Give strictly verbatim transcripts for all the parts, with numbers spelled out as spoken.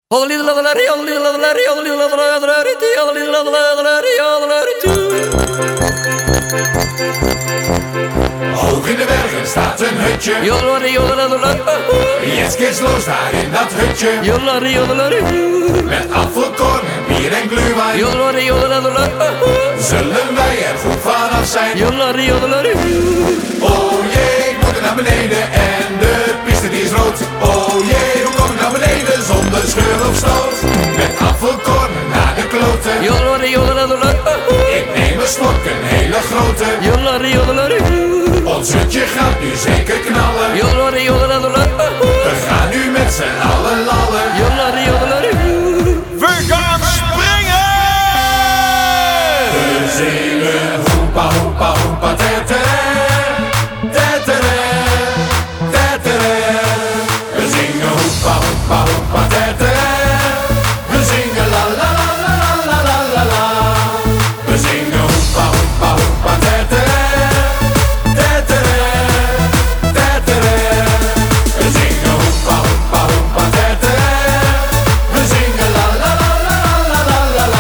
Hoog in de bergen staat een hutje. Jetskis los daar in dat hutje. Met apfelkorn en bier en glühwein. Zullen wij er goed vanaf zijn? Oh jee, ik moet er naar beneden en de piste die is rood. Oh jee, hoe kom ik naar beneden zonder scheur of stoot? Met apfelkorn naar de kloten. Ik neem een slok, een hele grote. Ons hutje gaat nu zeker knallen. We gaan nu met z'n allen lallen. We gaan springen! We zingen hoepa hoepa hoepa tetere, tetere, tetere. We zingen hoepa hoepa hoepa tetere. We zingen la la la la la la la la. We zingen hoepa hoepa hoepa tetere, tetere, tetere. We zingen hoepa hoepa hoepa tetere. We zingen la la la la la la la la.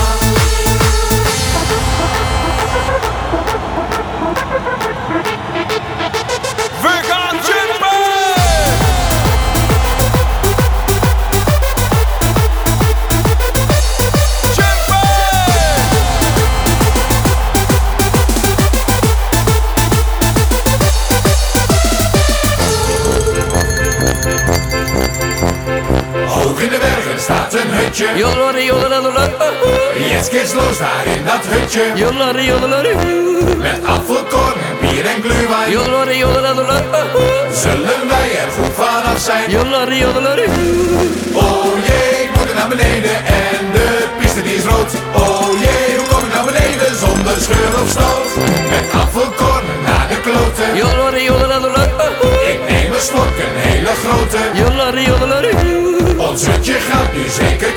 We gaan jumpen! Jumpen! Hoog in de bergen staat een hutje. Jetskis los daar in dat hutje. Met apfelkorn en bier en glühwein. Zullen wij er goed vanaf zijn? Oh jee, ik moet er naar beneden en de piste die is rood. Oh jee, hoe kom ik naar beneden zonder scheur of stoot? Met apfelkorn naar de kloten. Ik neem een slok, een hele grote. Ons hutje gaat nu zeker